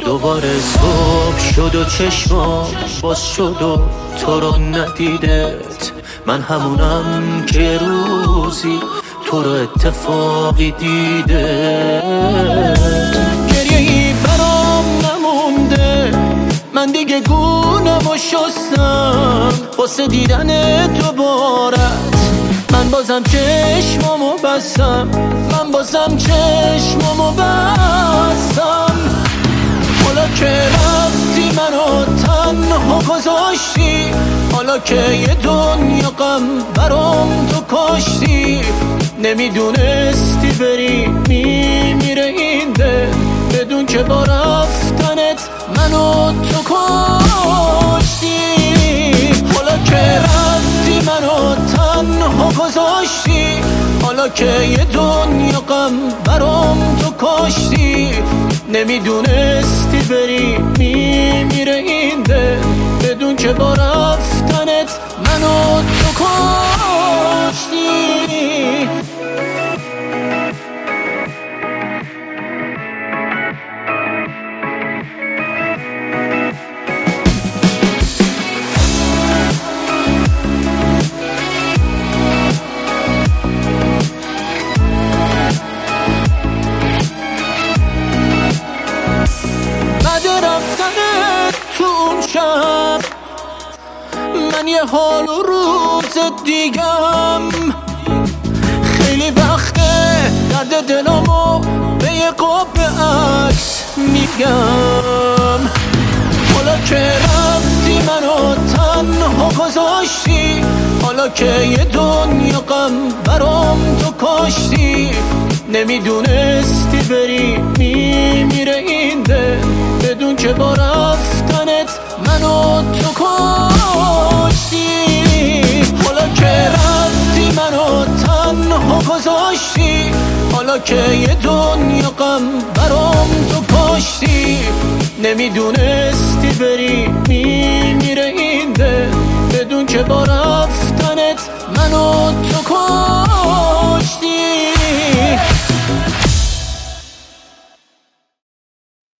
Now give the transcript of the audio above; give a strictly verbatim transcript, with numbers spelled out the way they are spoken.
دوباره صبح شد و چشمام باز شد و تو رو ندیدت، من همونم که روزی تو رو اتفاقی دیده. گریه ای برام نمونده، من دیگه گونم و شستم واسه دیدن تو بارت. من بازم چشمامو بستم، من بازم چشمامو بستم. حالا که رفتی منو تنها گذاشتی، حالا که یه دنیا غم برام تو کاشتی. نمیدونستی بری میمیره این دل، بدون که با رفتنت منو تو کاشتی. حالا که رفتی منو تنها گذاشتی، حالا که یه دنیا غم برام تو کاشتی. نمیدونستی بری میمیره این دل، بدون که با رفتنت منو تو کاشتی. شب من یه حال و روز دیگم، خیلی وقته درد دلمو به یه قاب عکس میگم. حالا که رفتی منو تنها گذاشتی، حالا که یه دنیا غم برام تو کاشتی. نمیدونستی بری میمیره این دل، بدون که با رفتنت منو تو کاشتی. حالا که رفتی منو تنها گذاشتی، حالا که یه دنیا غم برام تو کاشتی. نمیدونستی بری میمیره این دل، بدون که با